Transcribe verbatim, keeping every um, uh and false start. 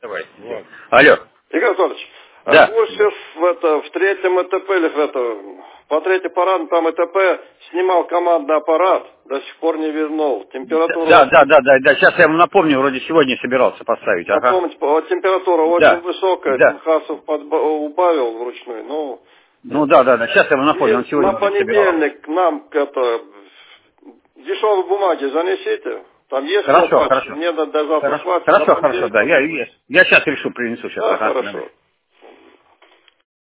Давайте. Вот. Алло. Игорь Анатольевич, да. а пусть в, это, в третьем ЭТП, или в это, по третьей парад, там ЭТП снимал командный аппарат, до сих пор не вернул. Температура... Да, да, да, да, да, сейчас я ему напомню, вроде сегодня собирался поставить. Ага. Напомните, вот температура очень да. высокая, да. Тимхасов подба- убавил вручную, ну... Ну да, да, да, сейчас я ему напомню, он сегодня на понедельник собирался. нам это, дешевые бумаги занесите. Там есть хорошо, лопатки, хорошо. мне до завтра Хорошо, хватит. хорошо, хорошо, да, я, я, я сейчас решу, принесу сейчас. Да, Ага, хорошо.